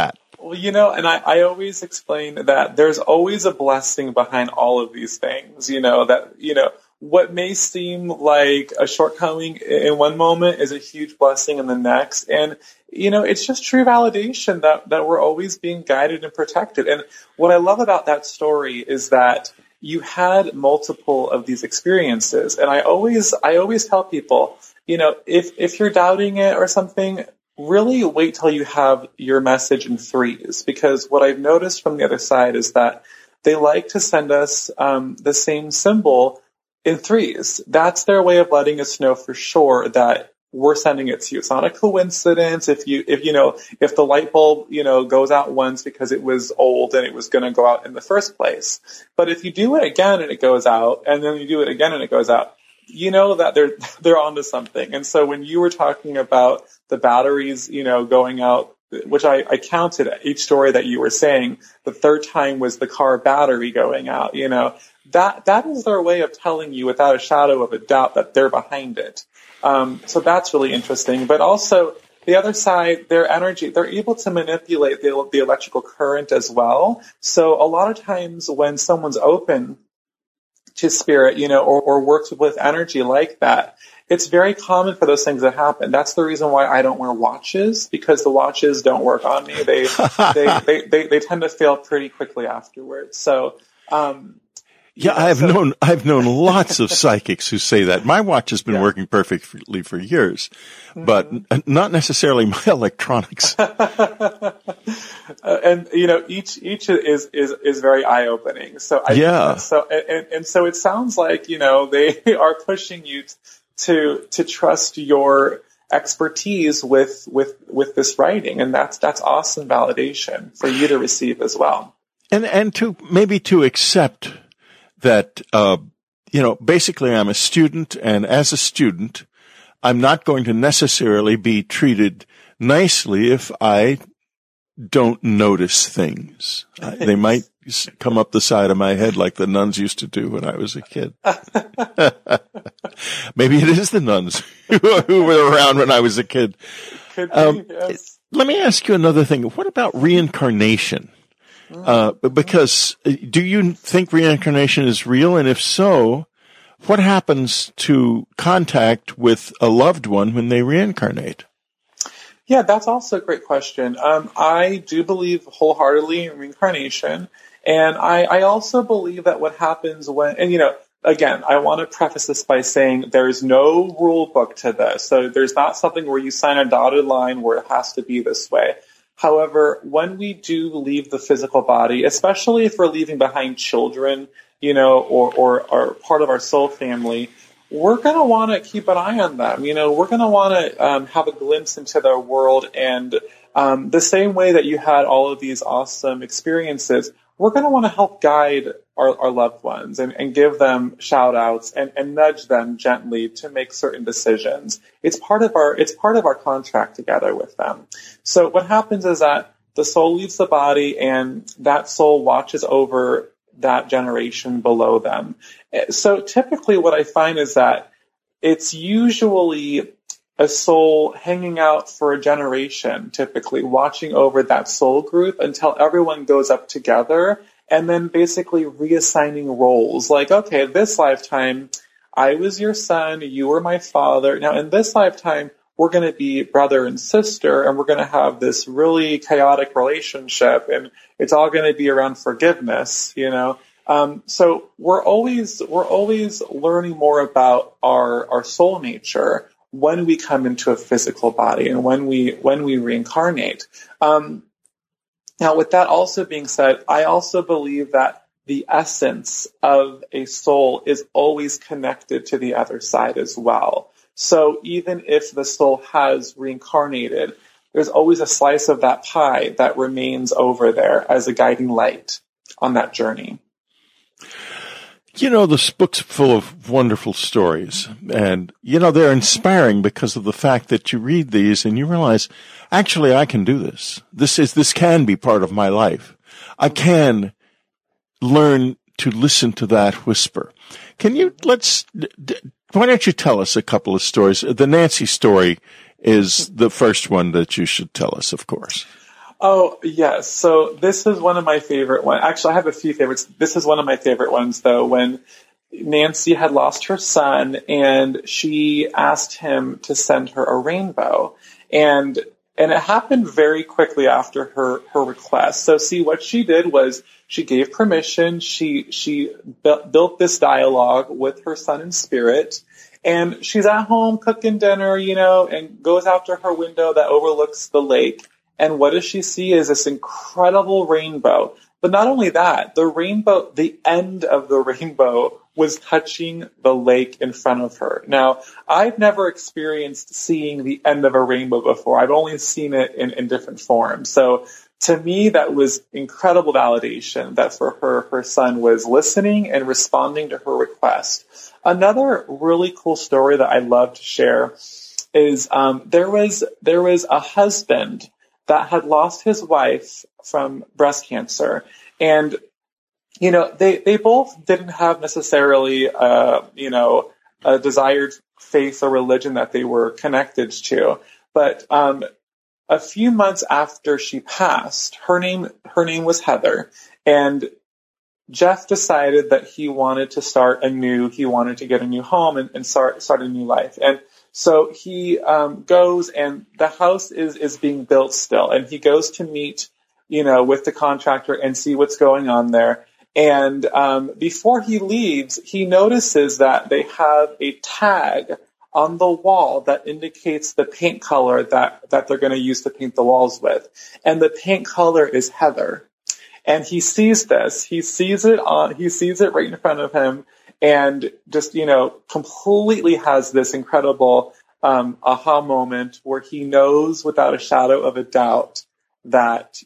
Speaker 2: Well, you know, and I, I always explain that there's always a blessing behind all of these things, you know, that, you know, what may seem like a shortcoming in one moment is a huge blessing in the next. And, you know, it's just true validation that, that we're always being guided and protected. And what I love about that story is that you had multiple of these experiences. And I always, I always tell people, you know, if, if you're doubting it or something, really wait till you have your message in threes, because what I've noticed from the other side is that they like to send us um, the same symbol in threes. That's their way of letting us know for sure that we're sending it to you. It's not a coincidence if you, if you know, if the light bulb, you know, goes out once because it was old and it was going to go out in the first place. But if you do it again and it goes out, and then you do it again and it goes out, you know that they're, they're onto something. And so when you were talking about the batteries, you know, going out, which I, I counted each story that you were saying, the third time was the car battery going out, you know, that, that is their way of telling you without a shadow of a doubt that they're behind it. Um, so that's really interesting. But also the other side, their energy, they're able to manipulate the, the electrical current as well. So a lot of times when someone's open to spirit, you know, or, or works with energy like that, it's very common for those things to happen. That's the reason why I don't wear watches, because the watches don't work on me. They, they, they, they, they tend to fail pretty quickly afterwards. So, um,
Speaker 1: yeah, I have
Speaker 2: so,
Speaker 1: known, I've known lots of psychics who say that. My watch has been yeah. working perfectly for years, but mm-hmm. not necessarily my electronics.
Speaker 2: uh, and, you know, each, each is, is, is very eye-opening. So, I,
Speaker 1: yeah.
Speaker 2: So, and, and so it sounds like, you know, they are pushing you to, to trust your expertise with, with, with this writing. And that's, that's awesome validation for you to receive as well.
Speaker 1: And, and to, maybe to accept that, uh, you know, basically I'm a student, and as a student, I'm not going to necessarily be treated nicely if I don't notice things. Uh, they might come up the side of my head like the nuns used to do when I was a kid. Maybe it is the nuns who were around when I was a kid.
Speaker 2: Could be,
Speaker 1: um,
Speaker 2: yes.
Speaker 1: Let me ask you another thing. What about reincarnation? Uh, because do you think reincarnation is real? And if so, what happens to contact with a loved one when they reincarnate?
Speaker 2: Yeah, that's also a great question. Um, I do believe wholeheartedly in reincarnation. And I, I also believe that what happens when, and you know, again, I want to preface this by saying there's no rule book to this. So there's not something where you sign a dotted line where it has to be this way. However, when we do leave the physical body, especially if we're leaving behind children, you know, or, or, or part of our soul family, we're going to want to keep an eye on them. You know, we're going to want to um, have a glimpse into their world. And um, the same way that you had all of these awesome experiences, we're going to want to help guide our, our loved ones and, and give them shout outs and, and nudge them gently to make certain decisions. It's part of our, it's part of our contract together with them. So what happens is that the soul leaves the body and that soul watches over that generation below them. So typically what I find is that it's usually a soul hanging out for a generation, typically watching over that soul group until everyone goes up together, and then basically reassigning roles. Like, okay, this lifetime, I was your son, you were my father. Now, in this lifetime, we're going to be brother and sister, and we're going to have this really chaotic relationship, and it's all going to be around forgiveness, you know. Um, so we're always we're always learning more about our our soul nature when we come into a physical body and when we when we reincarnate. Um, now, with that also being said, I also believe that the essence of a soul is always connected to the other side as well. So even if the soul has reincarnated, there's always a slice of that pie that remains over there as a guiding light on that journey.
Speaker 1: You know, this book's full of wonderful stories, and, you know, they're inspiring because of the fact that you read these and you realize, actually, I can do this. This is, this can be part of my life. I can learn to listen to that whisper. Can you, let's, why don't you tell us a couple of stories? The Nancy story is the first one that you should tell us, of course.
Speaker 2: Oh, yes. So this is one of my favorite ones. Actually, I have a few favorites. This is one of my favorite ones, though, when Nancy had lost her son and she asked him to send her a rainbow. And and it happened very quickly after her, her request. So see, what she did was she gave permission. She, she built, built this dialogue with her son in spirit. And she's at home cooking dinner, you know, and goes out to her window that overlooks the lake. And what does she see is this incredible rainbow. But not only that, the rainbow, the end of the rainbow was touching the lake in front of her. Now, I've never experienced seeing the end of a rainbow before. I've only seen it in, in different forms. So to me, that was incredible validation that for her, her son was listening and responding to her request. Another really cool story that I love to share is um, there was there was a husband that had lost his wife from breast cancer. And, you know, they, they both didn't have necessarily, uh, you know, a desired faith or religion that they were connected to. But um, a few months after she passed, her name her name was Heather. And Jeff decided that he wanted to start anew. He wanted to get a new home and, and start start a new life. And so he um, goes, and the house is is being built still. And he goes to meet, you know, with the contractor and see what's going on there. And um, before he leaves, he notices that they have a tag on the wall that indicates the paint color that that they're going to use to paint the walls with. And the paint color is heather. And he sees this. He sees it on. He sees it right in front of him, and just, you know, completely has this incredible um, aha moment where he knows without a shadow of a doubt that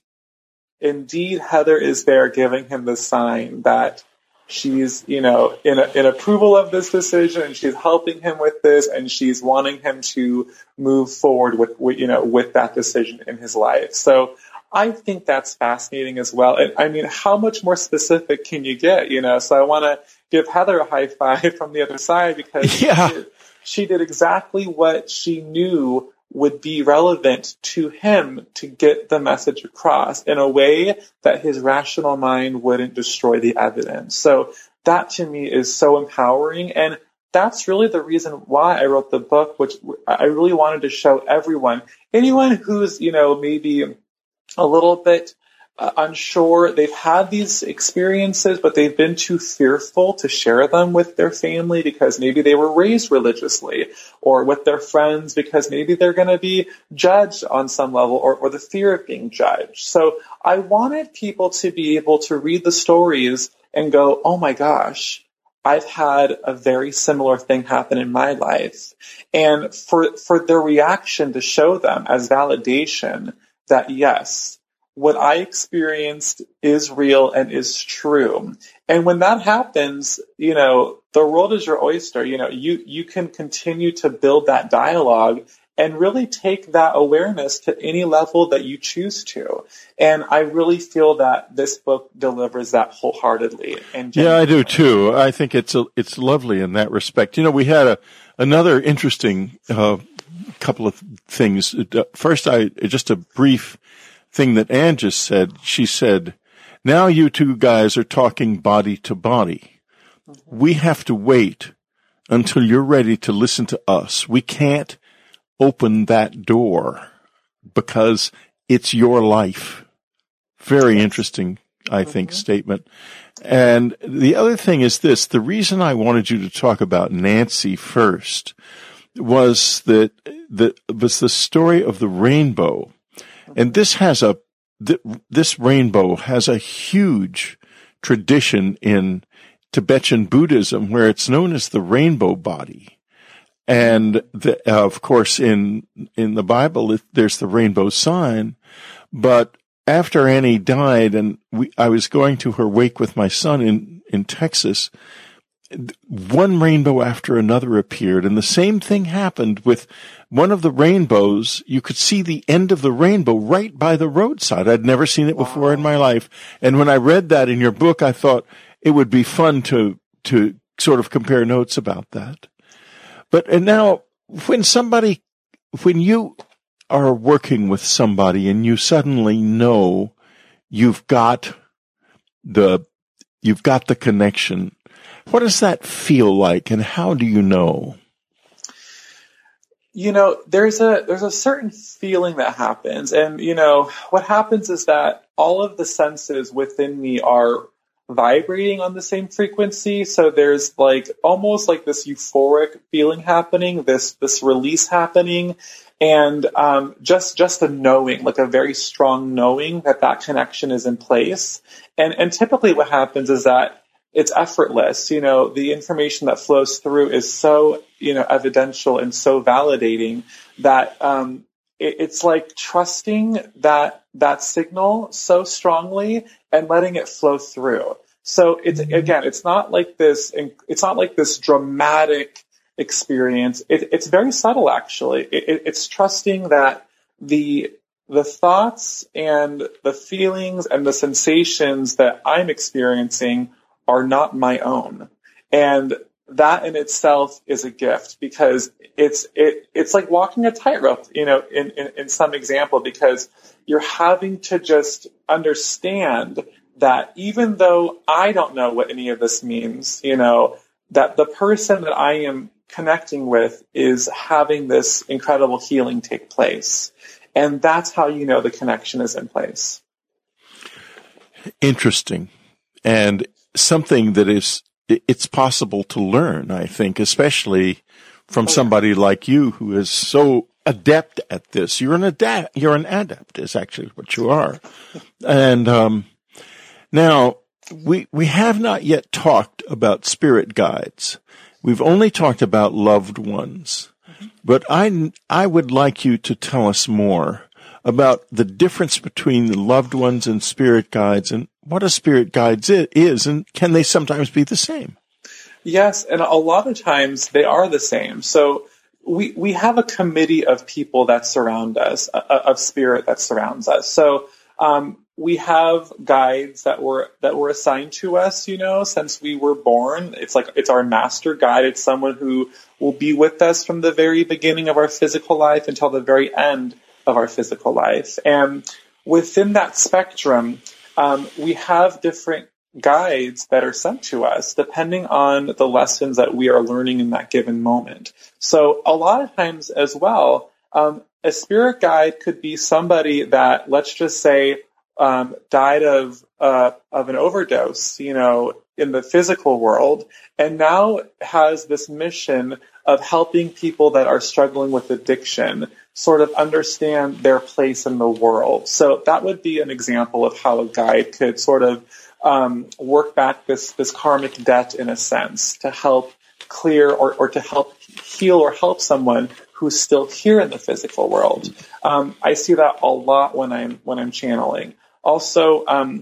Speaker 2: indeed Heather is there, giving him the sign that she's, you know, in a, in approval of this decision, and she's helping him with this, and she's wanting him to move forward with, with you know, with that decision in his life. So I think that's fascinating as well. And I mean, how much more specific can you get, you know? So I want to give Heather a high five from the other side, because
Speaker 1: yeah.
Speaker 2: she, did, she did exactly what she knew would be relevant to him to get the message across in a way that his rational mind wouldn't destroy the evidence. So that to me is so empowering. And that's really the reason why I wrote the book, which I really wanted to show everyone, anyone who's, you know, maybe a little bit uh, unsure. They've had these experiences, but they've been too fearful to share them with their family because maybe they were raised religiously, or with their friends because maybe they're going to be judged on some level, or, or the fear of being judged. So I wanted people to be able to read the stories and go, oh my gosh, I've had a very similar thing happen in my life. And for, for their reaction to show them as validation that yes, what I experienced is real and is true. And when that happens, you know, the world is your oyster. You know, you, you can continue to build that dialogue and really take that awareness to any level that you choose to. And I really feel that this book delivers that wholeheartedly. And
Speaker 1: yeah, I do too. I think it's a, it's lovely in that respect. You know, we had a another interesting uh couple of things. First, I just a brief thing that Anne just said. She said, now you two guys are talking body to body. We have to wait until you're ready to listen to us. We can't open that door because it's your life. Very interesting, I think, mm-hmm. statement. And the other thing is this. The reason I wanted you to talk about Nancy first was that that was the story of the rainbow. And this has a th- this rainbow has a huge tradition in Tibetan Buddhism, where it's known as the rainbow body. And the, uh, of course, in in the Bible, it, there's the rainbow sign. But after Annie died, and we, I was going to her wake with my son in in Texas, one rainbow after another appeared, and the same thing happened with one of the rainbows. You could see the end of the rainbow right by the roadside. I'd never seen it wow. before in my life. And when I read that in your book, I thought it would be fun to to sort of compare notes about that. But and now, when somebody, when you are working with somebody and you suddenly know you've got the, you've got the connection, what does that feel like and how do you know?
Speaker 2: You know, there's a, there's a certain feeling that happens. And, you know, what happens is that all of the senses within me are vibrating on the same frequency. So there's like almost like this euphoric feeling happening, this, this release happening. And, um, just, just a knowing, like a very strong knowing that that connection is in place. And, and typically what happens is that it's effortless. You know, the information that flows through is so, you know, evidential and so validating that, um, it, it's like trusting that, that signal so strongly and letting it flow through. So it's, again, it's not like this, it's not like this dramatic experience. It, it's very subtle, actually. It, it, it's trusting that the, the thoughts and the feelings and the sensations that I'm experiencing are not my own. And that in itself is a gift because it's, it, it's like walking a tightrope, you know, in, in, in some example, because you're having to just understand that even though I don't know what any of this means, you know, that the person that I am connecting with is having this incredible healing take place. And that's how you know the connection is in place.
Speaker 1: Interesting. And something that is, it's possible to learn, I think, especially from oh, somebody yeah. like you who is so adept at this. You're an adapt, you're an adept is actually what you are. And, um, now we, we have not yet talked about spirit guides. We've only talked about loved ones, mm-hmm. but I, I would like you to tell us more about the difference between the loved ones and spirit guides and what a spirit guide is, and can they sometimes be the same?
Speaker 2: Yes, and a lot of times they are the same. So we we have a committee of people that surround us, uh, of spirit that surrounds us. So um, we have guides that were that were assigned to us, you know, since we were born. It's like it's our master guide. It's someone who will be with us from the very beginning of our physical life until the very end of our physical life. And within that spectrum, Um, we have different guides that are sent to us depending on the lessons that we are learning in that given moment. So a lot of times as well, um, a spirit guide could be somebody that, let's just say, um, died of uh, of an overdose, you know, in the physical world, and now has this mission of helping people that are struggling with addiction sort of understand their place in the world. So that would be an example of how a guide could sort of um, work back this, this karmic debt in a sense to help clear or, or to help heal or help someone who's still here in the physical world. Um, I see that a lot when I'm when I'm channeling. Also, um,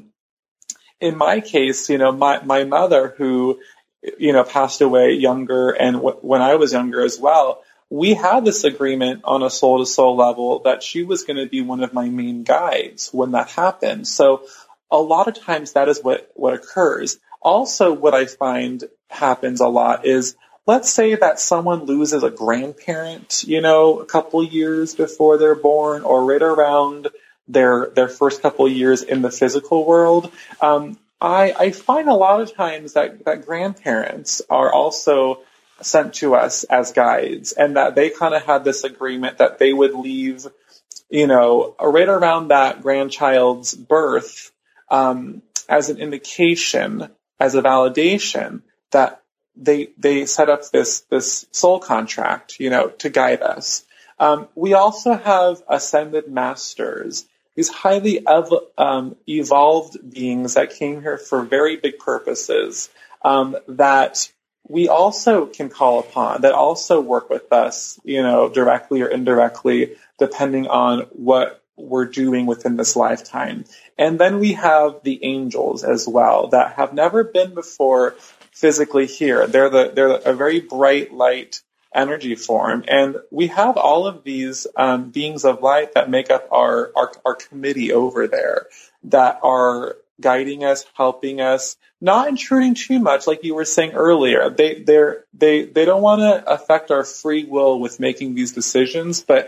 Speaker 2: in my case, you know, my, my mother who, you know, passed away younger and w- when I was younger as well, we had this agreement on a soul-to-soul level that she was going to be one of my main guides when that happened. So a lot of times that is what, what occurs. Also, what I find happens a lot is, let's say that someone loses a grandparent, you know, a couple years before they're born or right around their their first couple years in the physical world. Um, I, I find a lot of times that, that grandparents are also sent to us as guides, and that they kind of had this agreement that they would leave, you know, right around that grandchild's birth, um, as an indication, as a validation that they they set up this this soul contract, you know, to guide us. Um, we also have ascended masters, these highly ev- um, evolved beings that came here for very big purposes, um, that we also can call upon, that also work with us, you know, directly or indirectly, depending on what we're doing within this lifetime. And then we have the angels as well that have never been before physically here. They're the they're a very bright light energy form, and we have all of these um, beings of light that make up our, our our committee over there that are guiding us, helping us, not intruding too much, like you were saying earlier. They they're they they don't want to affect our free will with making these decisions, but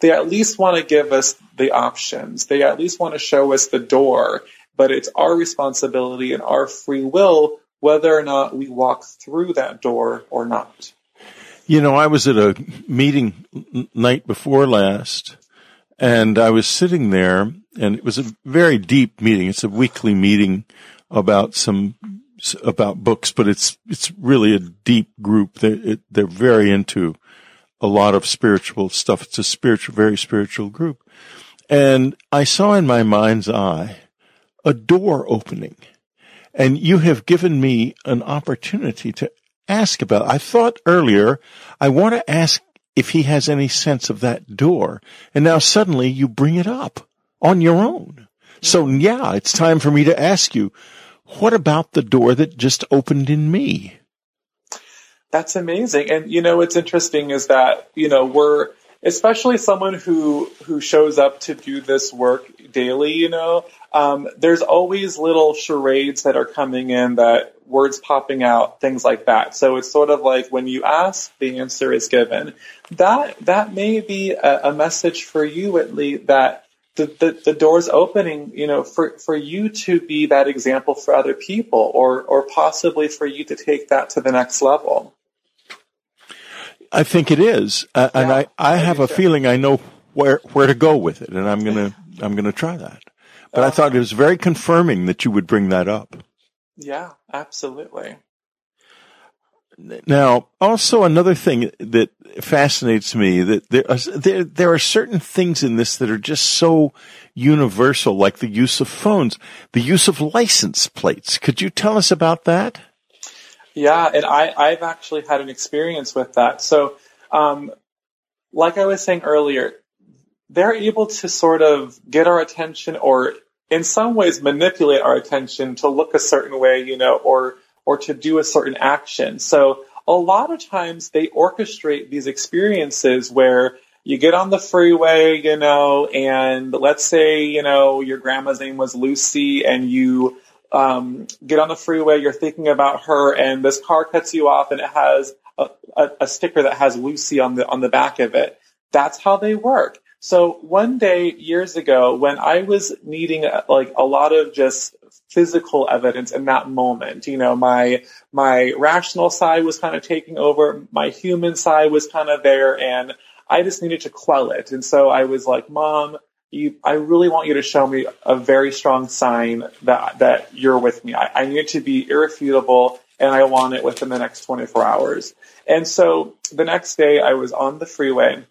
Speaker 2: they at least want to give us the options. They at least want to show us the door, but it's our responsibility and our free will whether or not we walk through that door or not.
Speaker 1: You know, I was at a meeting night before last, and I was sitting there, and it was a very deep meeting. It's a weekly meeting about some about books, but it's it's really a deep group. They it, they're very into a lot of spiritual stuff. It's a spiritual, very spiritual group. And I saw in my mind's eye a door opening, and you have given me an opportunity to ask about it. I thought earlier, I want to ask if he has any sense of that door. And now suddenly you bring it up on your own. So yeah, it's time for me to ask you, what about the door that just opened in me?
Speaker 2: That's amazing. And, you know, what's interesting is that, you know, we're, especially someone who, who shows up to do this work daily, you know, um, there's always little charades that are coming in, that words popping out, things like that. So it's sort of like when you ask, the answer is given. That, that may be a, a message for you, at least, that the, the, the door's opening, you know, for, for you to be that example for other people, or, or possibly for you to take that to the next level.
Speaker 1: I think it is. Uh, yeah, and I, I have a feeling I know where, where to go with it, and I'm going to, I'm going to try that. But uh, I thought it was very confirming that you would bring that up.
Speaker 2: Yeah, absolutely.
Speaker 1: Now, also another thing that fascinates me, that there are, there, there are certain things in this that are just so universal, like the use of phones, the use of license plates. Could you tell us about that?
Speaker 2: Yeah, and I, I've actually had an experience with that. So, um, like I was saying earlier, they're able to sort of get our attention, or in some ways manipulate our attention to look a certain way, you know, or or to do a certain action. So a lot of times they orchestrate these experiences where you get on the freeway, you know, and let's say, you know, your grandma's name was Lucy, and you um get on the freeway, you're thinking about her, and this car cuts you off, and it has a, a, a sticker that has Lucy on the on the back of it. That's how they work. So one day, years ago, when I was needing like a lot of just physical evidence in that moment, you know, my my rational side was kind of taking over, my human side was kind of there, and I just needed to quell it. And so I was like, Mom, you, I really want you to show me a very strong sign that that you're with me. I, I need it to be irrefutable, and I want it within the next twenty-four hours. And so the next day, I was on the freeway.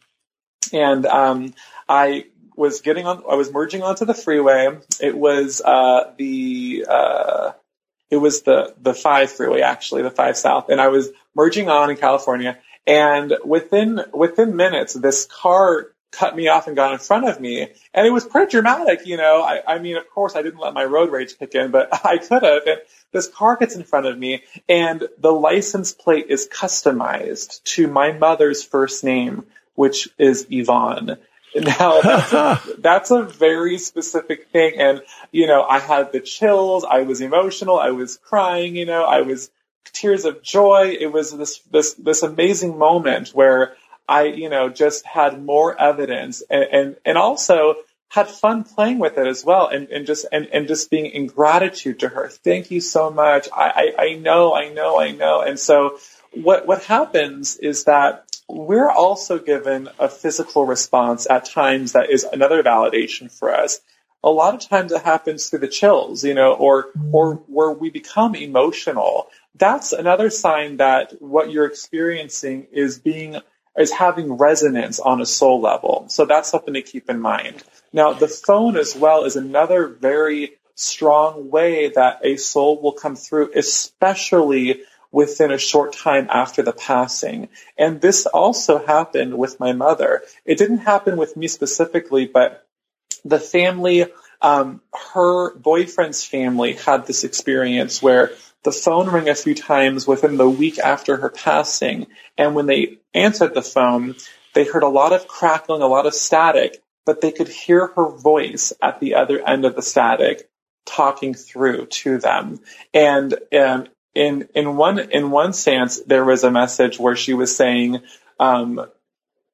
Speaker 2: And um, I was getting on. I was merging onto the freeway. It was uh, the uh, it was the the five freeway, actually, the five South. And I was merging on in California. And within within minutes, this car cut me off and got in front of me. And it was pretty dramatic, you know. I, I mean, of course, I didn't let my road rage kick in, but I could have. And this car gets in front of me, and the license plate is customized to my mother's first name, which is Yvonne. Now, that's a, that's a very specific thing. And, you know, I had the chills. I was emotional. I was crying, you know, I was tears of joy. It was this, this, this amazing moment where I, you know, just had more evidence, and, and, and also had fun playing with it as well. And, and just, and, and just being in gratitude to her. Thank you so much. I, I, I know, I know, I know. And so what, what happens is that we're also given a physical response at times that is another validation for us. A lot of times it happens through the chills, you know, or, or where we become emotional. That's another sign that what you're experiencing is being, is having resonance on a soul level. So that's something to keep in mind. Now, the phone as well is another very strong way that a soul will come through, especially within a short time after the passing. And this also happened with my mother. It didn't happen with me specifically, but the family, um, her boyfriend's family had this experience where the phone rang a few times within the week after her passing. And when they answered the phone, they heard a lot of crackling, a lot of static, but they could hear her voice at the other end of the static talking through to them. And, um, In in one in one sense, there was a message where she was saying, um,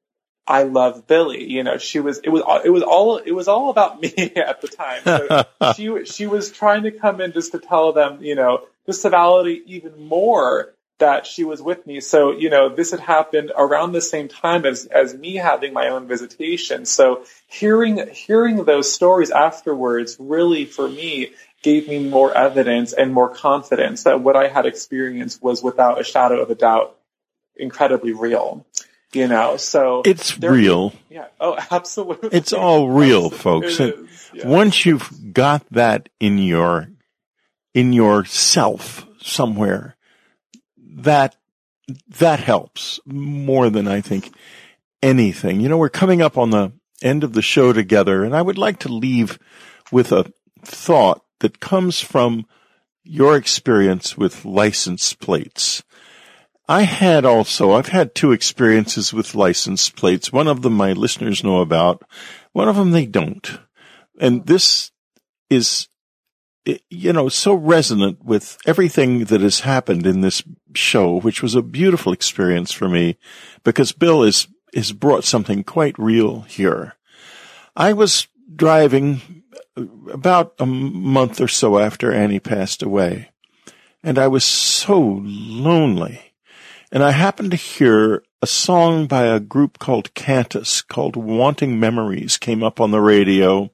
Speaker 2: I love Billy. You know, she was, it was, it was all, it was all about me at the time. So she, she was trying to come in just to tell them, you know, just to validate even more that she was with me. So, you know, this had happened around the same time as, as me having my own visitation. So hearing, hearing those stories afterwards really, for me, gave me more evidence and more confidence that what I had experienced was, without a shadow of a doubt, incredibly real. You know, so
Speaker 1: it's real.
Speaker 2: Yeah. Oh, absolutely.
Speaker 1: It's all real,
Speaker 2: absolutely.
Speaker 1: folks.
Speaker 2: It is, yeah.
Speaker 1: Once you've got that in your, in yourself somewhere, that, that helps more than I think anything. You know, we're coming up on the end of the show together, and I would like to leave with a thought that comes from your experience with license plates. I had also, I've had two experiences with license plates. One of them my listeners know about. One of them they don't. And this is, you know, so resonant with everything that has happened in this show, which was a beautiful experience for me because Bill is, has brought something quite real here. I was driving about a month or so after Annie passed away, and I was so lonely. And I happened to hear a song by a group called Cantus called Wanting Memories came up on the radio.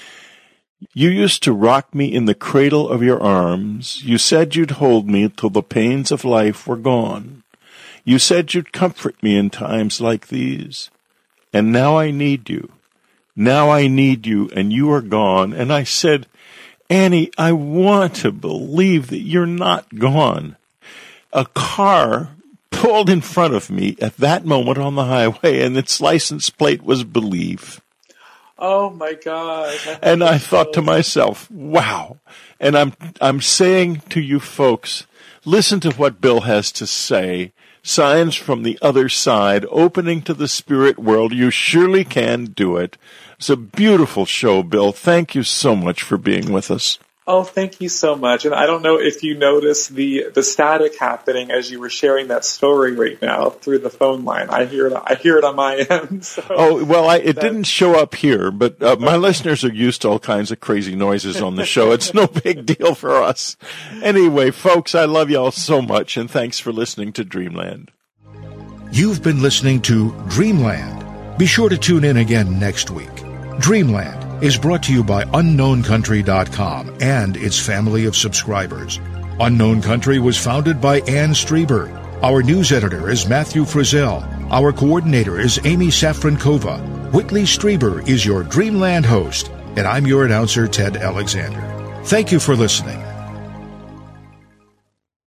Speaker 1: You used to rock me in the cradle of your arms. You said you'd hold me till the pains of life were gone. You said you'd comfort me in times like these. And now I need you. Now I need you, and you are gone. And I said, Annie, I want to believe that you're not gone. A car pulled in front of me at that moment on the highway, and its license plate was Believe.
Speaker 2: Oh my gosh. I
Speaker 1: and I thought to myself, wow. And I'm, I'm saying to you folks, listen to what Bill has to say. Signs from the other side, opening to the spirit world. You surely can do it. It's a beautiful show, Bill. Thank you so much for being with us.
Speaker 2: Oh, thank you so much. And I don't know if you noticed the, the static happening as you were sharing that story right now through the phone line. I hear it, I hear it on my end. So
Speaker 1: oh, well, I, it didn't show up here, but uh, my listeners are used to all kinds of crazy noises on the show. It's no big deal for us. Anyway, folks, I love y'all so much, and thanks for listening to Dreamland.
Speaker 4: You've been listening to Dreamland. Be sure to tune in again next week. Dreamland is brought to you by unknown country dot com and its family of subscribers. Unknown Country was founded by Ann Strieber. Our news editor is Matthew Frizzell. Our coordinator is Amy Safrankova. Whitley Strieber is your Dreamland host, and I'm your announcer, Ted Alexander. Thank you for listening.